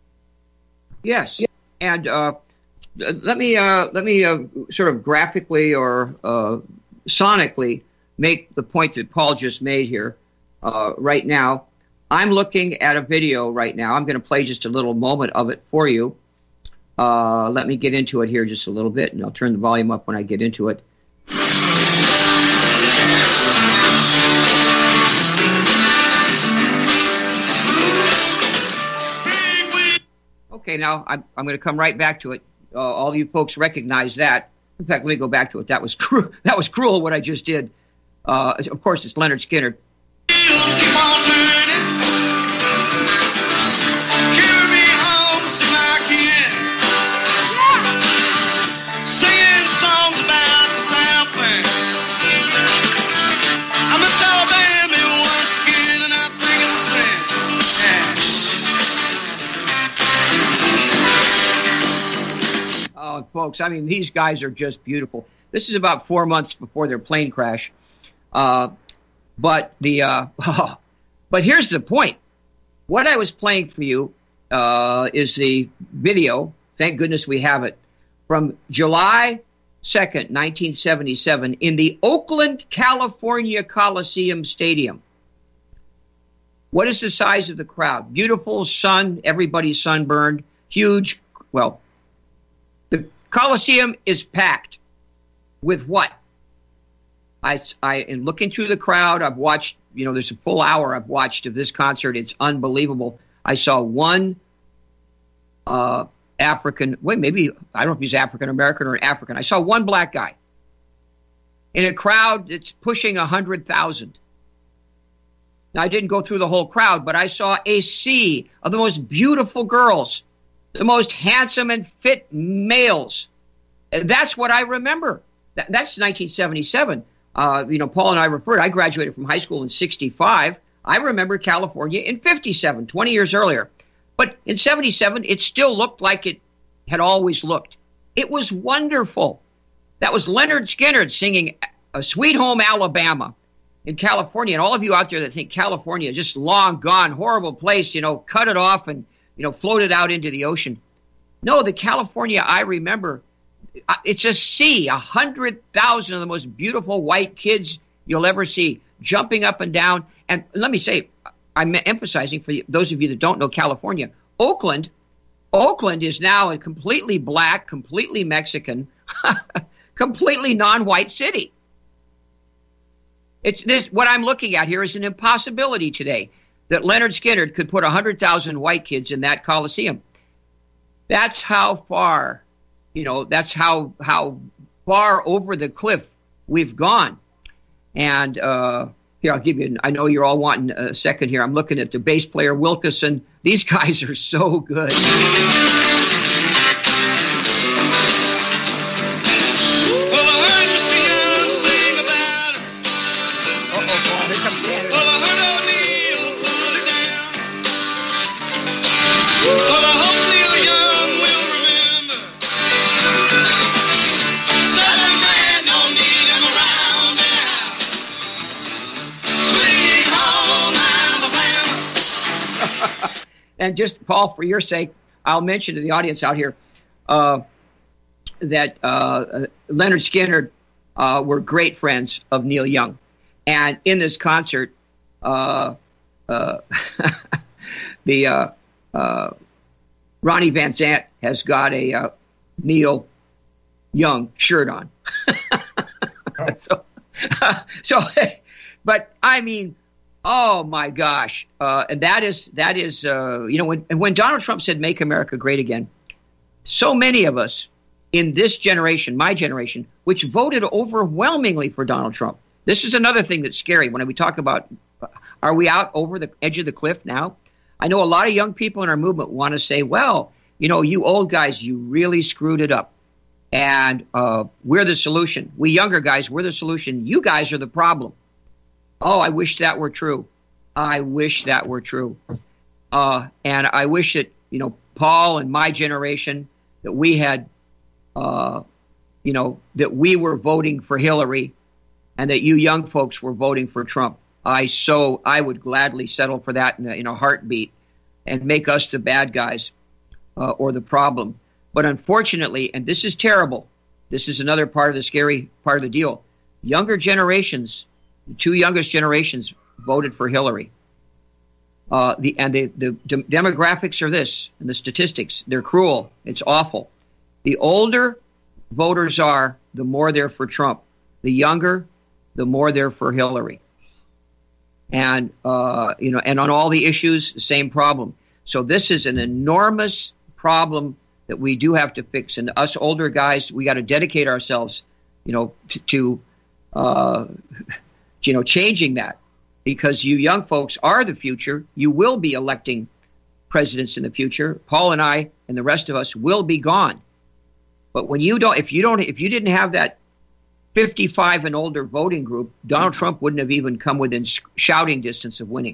Yes, and. Uh, Let me uh, let me uh, sort of graphically or uh, sonically make the point that Paul just made here. Uh, right now, I'm looking at a video right now. I'm going to play just a little moment of it for you. Uh, let me get into it here just a little bit, and I'll turn the volume up when I get into it. Okay, now I'm, I'm going to come right back to it. Uh, all you folks recognize that. In fact, let me go back to it. That was cru- that was cruel what I just did. Uh, of course, it's Leonard Skinner. Singing songs about the Southland. I'm a Alabama once again, and I think it's a sin. Oh, folks, I mean, these guys are just beautiful. This is about four months before their plane crash. Uh, but the uh, oh, but here's the point. What I was playing for you uh, is the video. Thank goodness we have it. From July second, nineteen seventy-seven, in the Oakland, California Coliseum Stadium. What is the size of the crowd? Beautiful sun, everybody's sunburned, huge. Well, the Coliseum is packed with what? I, I, in looking through the crowd, I've watched, you know, there's a full hour I've watched of this concert. It's unbelievable. I saw one uh, African, wait, maybe, I don't know if he's African American or an African. I saw one black guy in a crowd that's pushing one hundred thousand. Now, I didn't go through the whole crowd, but I saw a sea of the most beautiful girls, the most handsome and fit males. That's what I remember. That, that's nineteen seventy-seven. Uh, you know, Paul and I referred, I graduated from high school in sixty-five. I remember California in fifty-seven, twenty years earlier. But in seventy-seven, it still looked like it had always looked. It was wonderful. That was Leonard Skinner singing a Sweet Home Alabama in California. And all of you out there that think California is just long gone, horrible place, you know, cut it off and, you know, float it out into the ocean. No, the California I remember, it's a sea, a hundred thousand of the most beautiful white kids you'll ever see, jumping up and down. And let me say, I'm emphasizing for those of you that don't know California, Oakland, Oakland is now a completely black, completely Mexican, completely non-white city. It's this. What I'm looking at here is an impossibility today that Leonard Skinner could put one hundred thousand white kids in that Coliseum. That's how far, you know, that's how how far over the cliff we've gone. And uh, here, I'll give you, I know you're all wanting a second here. I'm looking at the bass player, Wilkeson. These guys are so good. And just, Paul, for your sake, I'll mention to the audience out here uh, that uh, Leonard Skinner uh, were great friends of Neil Young. And in this concert, uh, uh, the uh, uh, Ronnie Van Zant has got a uh, Neil Young shirt on. so, so, but I mean, oh my gosh! Uh, and that is that is uh, you know when when Donald Trump said "Make America Great Again," so many of us in this generation, my generation, which voted overwhelmingly for Donald Trump. This is another thing that's scary when we talk about: are we out over the edge of the cliff now? I know a lot of young people in our movement want to say, "Well, you know, you old guys, you really screwed it up, and uh, we're the solution. We younger guys, we're the solution. You guys are the problem." Oh, I wish that were true. I wish that were true. Uh, and I wish that, you know, Paul and my generation, that we had, uh, you know, that we were voting for Hillary and that you young folks were voting for Trump. I so I would gladly settle for that in a, in a heartbeat and make us the bad guys uh, or the problem. But unfortunately, and this is terrible, this is another part of the scary part of the deal, younger generations, the two youngest generations voted for Hillary. Uh, the and the, the de- demographics are this, and the statistics, they're cruel. It's awful. The older voters are, the more they're for Trump. The younger, the more they're for Hillary. And uh, you know, and on all the issues, the same problem. So this is an enormous problem that we do have to fix. And us older guys, we got to dedicate ourselves, you know, to. to uh, you know, changing that, because you young folks are the future. You will be electing presidents in the future. Paul and I and the rest of us will be gone. But when you don't, if you don't, if you didn't have that fifty-five and older voting group, Donald Trump wouldn't have even come within shouting distance of winning.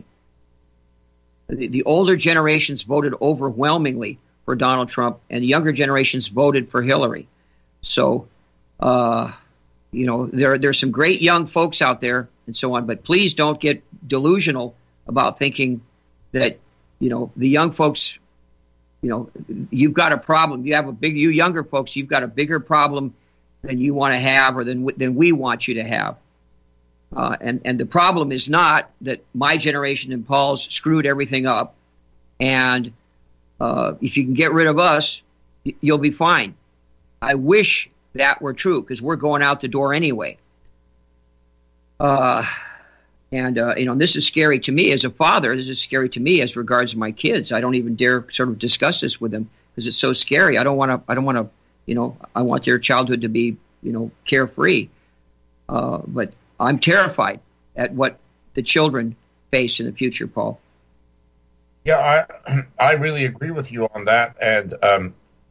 The, the older generations voted overwhelmingly for Donald Trump, and the younger generations voted for Hillary. So, uh, you know, there there's some great young folks out there and so on, but please don't get delusional about thinking that, you know, the young folks, you know, you've got a problem. You have a big, you younger folks, you've got a bigger problem than you want to have or than than we want you to have. Uh, and, and the problem is not that my generation and Paul's screwed everything up. And uh, if you can get rid of us, you'll be fine. I wish that were true, because we're going out the door anyway. Uh, and, uh, you know, this is scary to me as a father. This is scary to me as regards my kids. I don't even dare sort of discuss this with them because it's so scary. I don't want to, I don't want to, you know, I want their childhood to be, you know, carefree. Uh, but I'm terrified at what the children face in the future, Paul. Yeah, I I really agree with you on that. And um,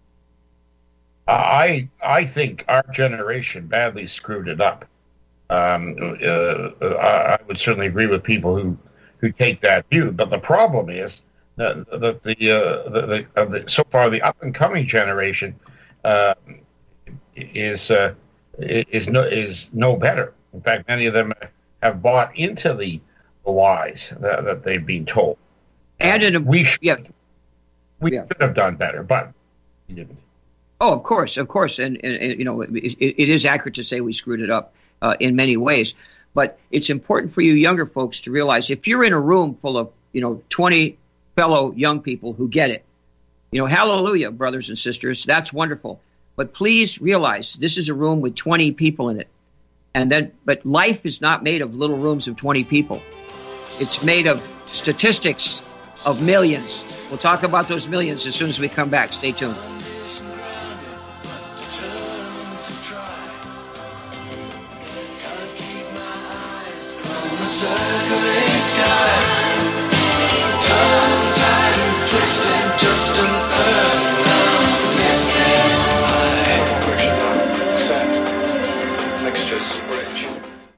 I I think our generation badly screwed it up. Um, uh, I, I would certainly agree with people who, who take that view. But the problem is that the, the, uh, the, the, uh, the so far the up and coming generation uh, is uh, is no is no better. In fact, many of them have bought into the lies that, that they've been told. And in a, we should, yeah. we yeah. should have done better, but we didn't. Oh, of course, of course, and, and, and you know, it, it is accurate to say we screwed it up uh, in many ways. But it's important for you younger folks to realize if you're in a room full of, you know, twenty fellow young people who get it, you know, hallelujah, brothers and sisters, that's wonderful. But please realize this is a room with twenty people in it. And then, but life is not made of little rooms of twenty people. It's made of statistics of millions. We'll talk about those millions as soon as we come back. Stay tuned. Circling skies, tongue tied and twisted, just an earth distance. Mixtures bridge.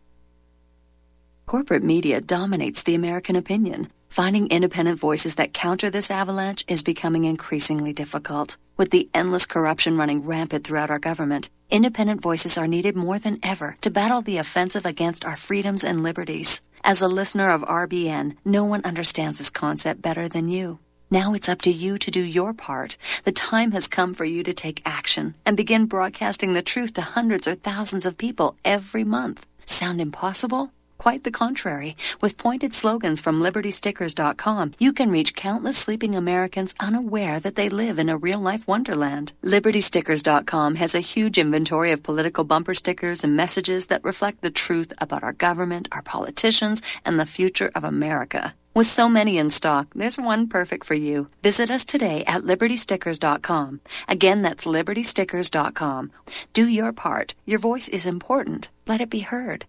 Corporate media dominates the American opinion. Finding independent voices that counter this avalanche is becoming increasingly difficult. With the endless corruption running rampant throughout our government, independent voices are needed more than ever to battle the offensive against our freedoms and liberties. As a listener of R B N, no one understands this concept better than you. Now it's up to you to do your part. The time has come for you to take action and begin broadcasting the truth to hundreds or thousands of people every month. Sound impossible? Quite the contrary. With pointed slogans from Liberty Stickers dot com, you can reach countless sleeping Americans unaware that they live in a real-life wonderland. Liberty Stickers dot com has a huge inventory of political bumper stickers and messages that reflect the truth about our government, our politicians, and the future of America. With so many in stock, there's one perfect for you. Visit us today at Liberty Stickers dot com. Again, that's Liberty Stickers dot com. Do your part. Your voice is important. Let it be heard.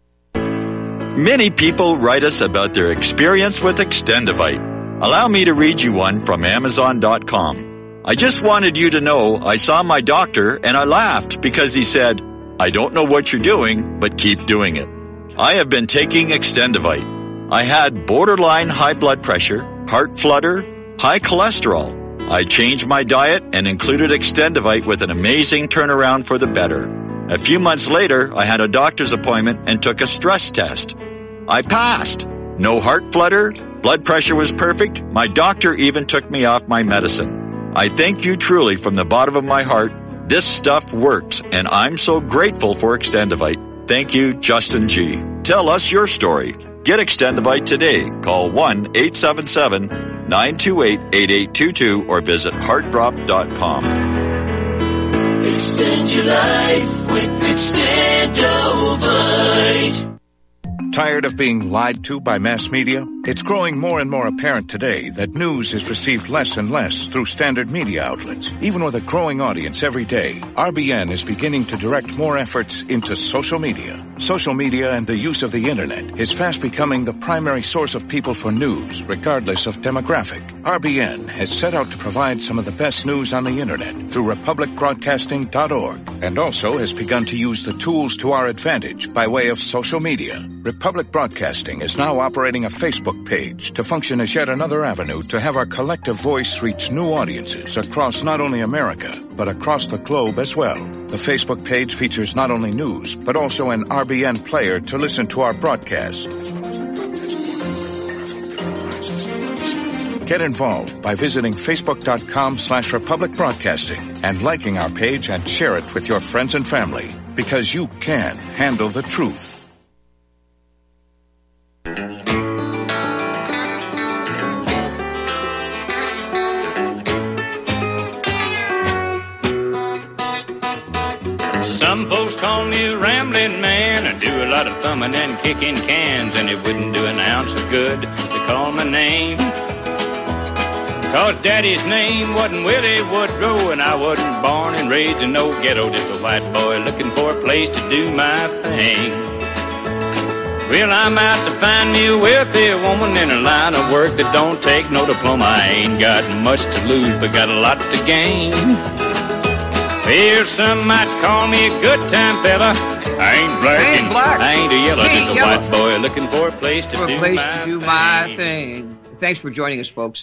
Many people write us about their experience with Extendivite. Allow me to read you one from Amazon dot com. I just wanted you to know I saw my doctor and I laughed because he said, "I don't know what you're doing, but keep doing it." I have been taking Extendivite. I had borderline high blood pressure, heart flutter, high cholesterol. I changed my diet and included Extendivite with an amazing turnaround for the better. A few months later, I had a doctor's appointment and took a stress test. I passed. No heart flutter, blood pressure was perfect. My doctor even took me off my medicine. I thank you truly from the bottom of my heart. This stuff works, and I'm so grateful for Extendivite. Thank you, Justin G. Tell us your story. Get Extendivite today. Call one eight seven seven, nine two eight, eight eight two two or visit heart drop dot com. Extend your life with Extendovite. Tired of being lied to by mass media? It's growing more and more apparent today that news is received less and less through standard media outlets. Even with a growing audience every day, R B N is beginning to direct more efforts into social media. Social media and the use of the internet is fast becoming the primary source of people for news, regardless of demographic. R B N has set out to provide some of the best news on the internet through republic broadcasting dot org and also has begun to use the tools to our advantage by way of social media. Republic Broadcasting is now operating a Facebook page to function as yet another avenue to have our collective voice reach new audiences across not only America, but across the globe as well. The Facebook page features not only news, but also an R B N player to listen to our broadcast. Get involved by visiting facebook.com slash Republic Broadcasting and liking our page and share it with your friends and family, because you can handle the truth. Some folks call me a rambling man. I do a lot of thumbing and kicking cans, and it wouldn't do an ounce of good to call my name. Cause Daddy's name wasn't Willie Woodrow, and I wasn't born and raised in no ghetto, just a white boy looking for a place to do my thing. Well, I'm out to find me a wealthy woman in a line of work that don't take no diploma. I ain't got much to lose, but got a lot to gain. Well, some might call me a good time fella. I ain't black, I ain't, black. I ain't a yellow, ain't just a yellow. white boy looking for a place to, for do, a place my to do thing. my thing. Thanks for joining us, folks.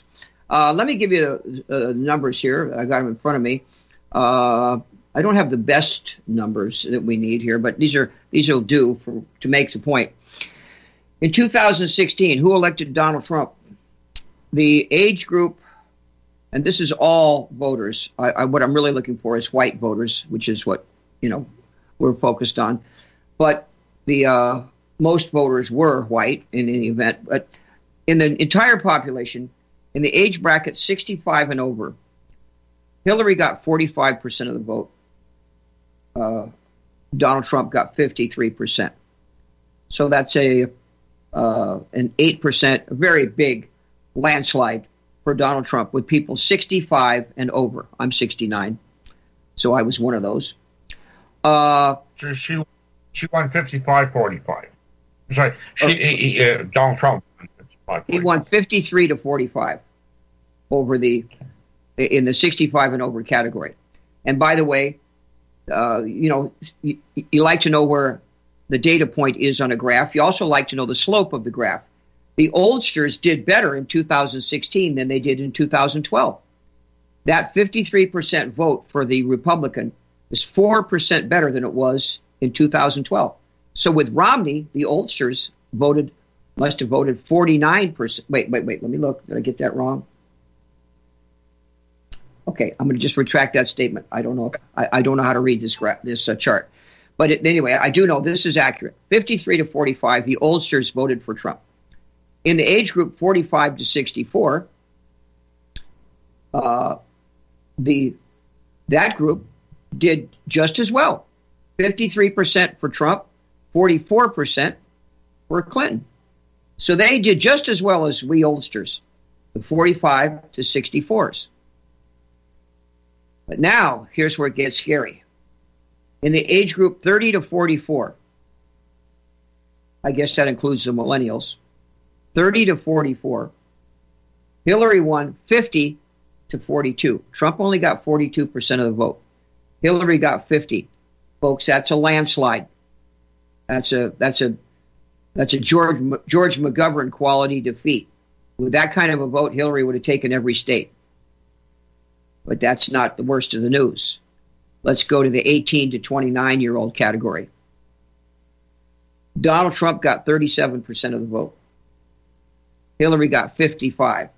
Uh, let me give you the uh, numbers here. I got them in front of me. Uh, I don't have the best numbers that we need here, but these are these will do for to make the point. In two thousand sixteen, who elected Donald Trump? The age group, and this is all voters. I, I, what I'm really looking for is white voters, which is what you know we're focused on. But the uh, most voters were white in any event. But in the entire population, in the age bracket sixty-five and over, Hillary got forty-five percent of the vote. Uh, Donald Trump got fifty-three percent. So that's a uh, an eight percent, a very big landslide for Donald Trump with people sixty-five and over. I'm sixty-nine, so I was one of those. Uh, so she she won fifty-five forty-five. Sorry, she okay. he, uh, Donald Trump won fifty-five he won fifty-three to forty-five over the in the sixty-five and over category. And by the way, uh, you know you, you like to know where the data point is on a graph. You also like to know the slope of the graph. The oldsters did better in two thousand sixteen than they did in two thousand twelve. That fifty-three percent vote for the Republican is four percent better than it was in two thousand twelve. So with Romney, the oldsters voted, must have voted forty-nine percent. Wait, wait, wait, let me look. Did I get that wrong? Okay, I'm going to just retract that statement. I don't know. I, I don't know how to read this gra- this uh, chart. But it, anyway, I do know this is accurate. fifty-three to forty-five, the oldsters voted for Trump. In the age group forty-five to sixty-four, uh, the that group did just as well. fifty-three percent for Trump, forty-four percent for Clinton. So they did just as well as we oldsters, the forty-five to sixty-fours. But now, here's where it gets scary. In the age group thirty to forty-four, I guess that includes the millennials, thirty to forty-four, Hillary won fifty to forty-two. Trump only got forty-two percent of the vote. Hillary got fifty. Folks, that's a landslide. That's a that's a that's a George George McGovern quality defeat. With that kind of a vote, Hillary would have taken every state. But that's not the worst of the news. Let's go to the eighteen to twenty-nine year old category. Donald Trump got thirty-seven percent of the vote. Hillary got fifty-five.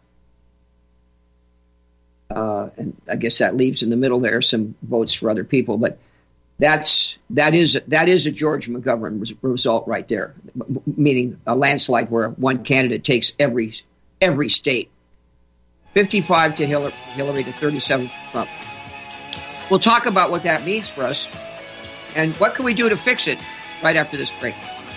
Uh, and I guess that leaves in the middle there some votes for other people, but that's that is that is a George McGovern res- result right there, m- meaning a landslide where one candidate takes every every state. fifty-five to Hillary, Hillary to thirty-seven to Trump. We'll talk about what that means for us and what can we do to fix it right after this break.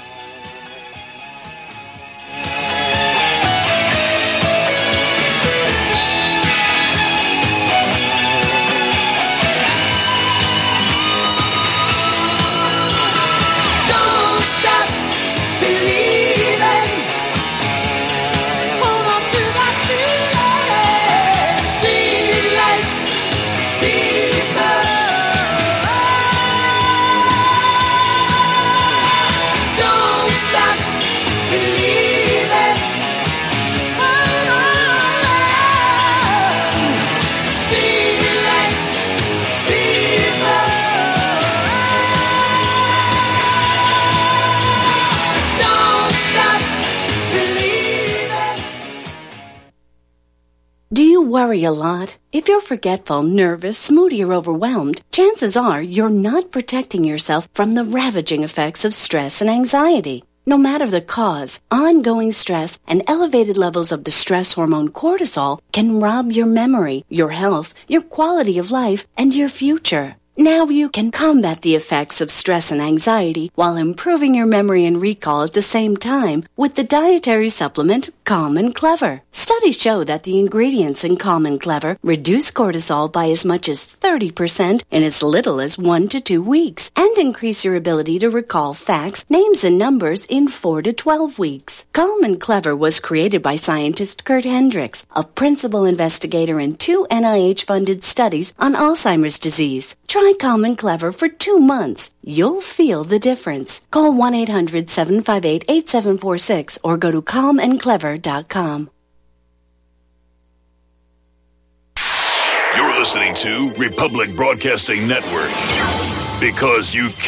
Worry a lot? If you're forgetful, nervous, moody, or overwhelmed, chances are you're not protecting yourself from the ravaging effects of stress and anxiety. No matter the cause, ongoing stress and elevated levels of the stress hormone cortisol can rob your memory, your health, your quality of life, and your future. Now you can combat the effects of stress and anxiety while improving your memory and recall at the same time with the dietary supplement Calm and Clever. Studies show that the ingredients in Calm and Clever reduce cortisol by as much as thirty percent in as little as one to two weeks and increase your ability to recall facts, names, and numbers in four to twelve weeks. Calm and Clever was created by scientist Kurt Hendricks, a principal investigator in two N I H-funded studies on Alzheimer's disease. Try Calm and Clever for two months. You'll feel the difference. Call one eight hundred seven five eight eight seven four six or go to calm and clever dot com. listening to Republic Broadcasting Network. Because you